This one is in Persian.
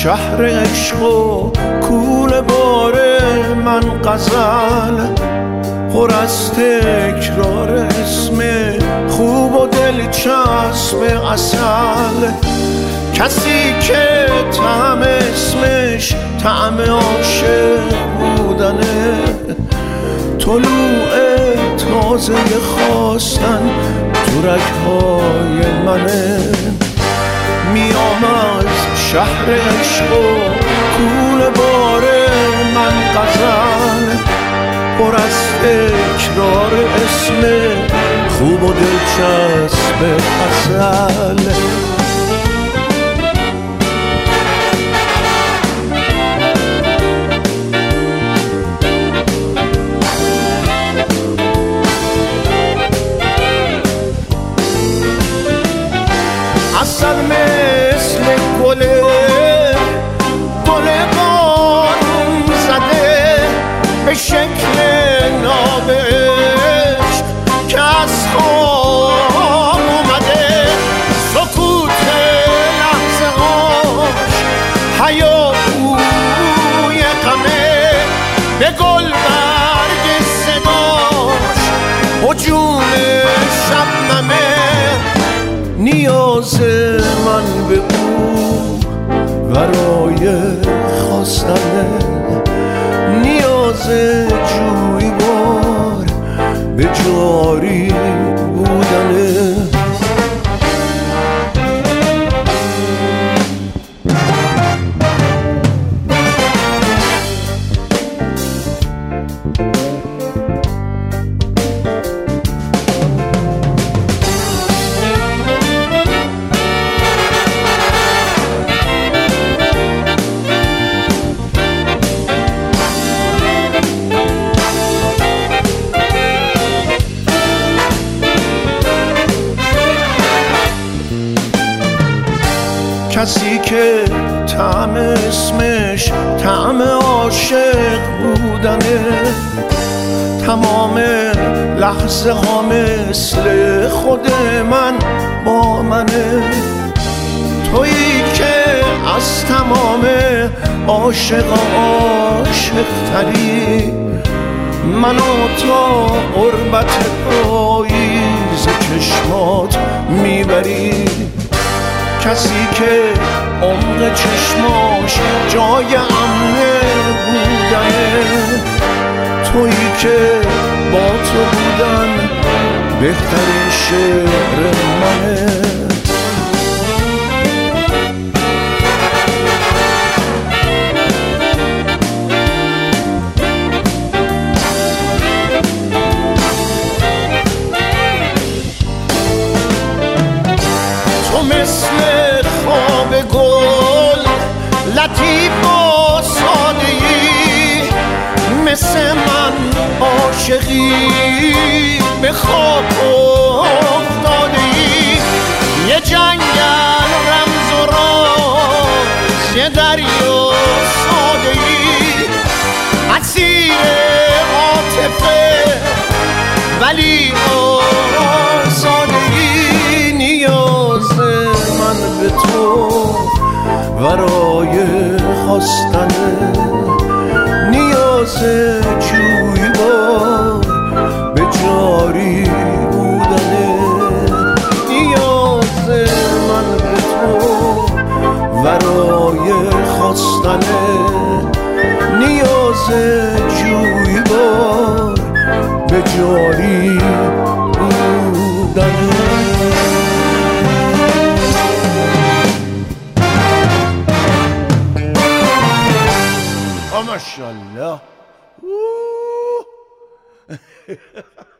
شهر عشق و کوله باره من غزل پر از تکرار اسم خوب و دلچسب اصل کسی که طعم اسمش طعم عاشق بودنه طلوع تازه خواستن تو رگ‌های منه میام از شهر عشق و کوله باره من غزل پر از تکرار اسم خوب و دلچسب اصل اصل مثل گله بارون زده به شکل نابش که از خواب اومده سکوت لحظه هاش هیاهوی غمه به گل برگ صداش هجوم شبنمه نیاز من به او برای خواستنه نیاز جویبار به جاری بودنه کسی که طعم اسمش طعم عاشق بودنه تمام لحظه ها مثل خود من با منه تویی که از تمام عاشق عاشق تری منو تا قربت پاییز چشمات میبری کسی که عمق چشماش جای امنه بودنه تویی که با تو بودن بهترین شعر منه تو مثل خواب گل لطیف و ساده‌ای مثل من عاشقی به خواب افتاده‌ای یه جنگل رمز و راز یه دریا ساده‌ای اسیر عاطفه ولی آزاده‌ای نیاز من به تو برای خواستنه نیاز جویبار به جاری بودنه نیاز من به تو برای خواستنه نیاز جویبار به جاری بودنه ماشاءالله